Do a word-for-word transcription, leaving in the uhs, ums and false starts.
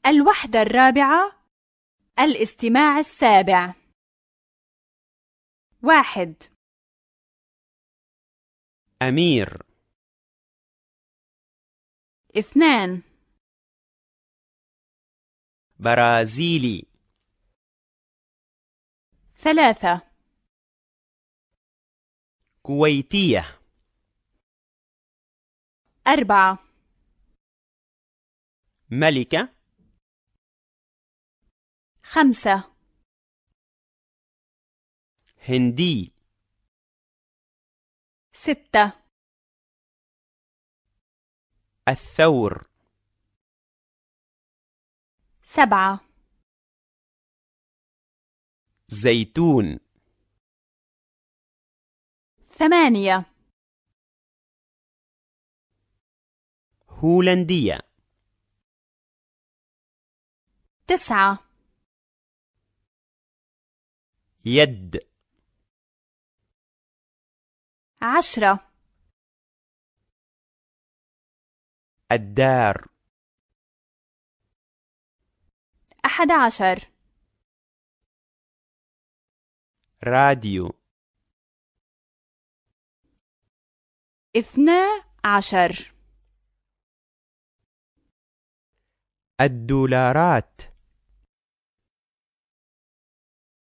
الوحدة الرابعة. الاستماع السابع. واحد. أمير. اثنان. برازيلي. ثلاثة. كويتية. أربعة. ملكة. خمسة. هندي. ستة. الثور. سبعة. زيتون. ثمانية. هولندية. تسعة. يد. عشرة. الدار. أحد عشر. راديو. اثنا عشر. الدولارات.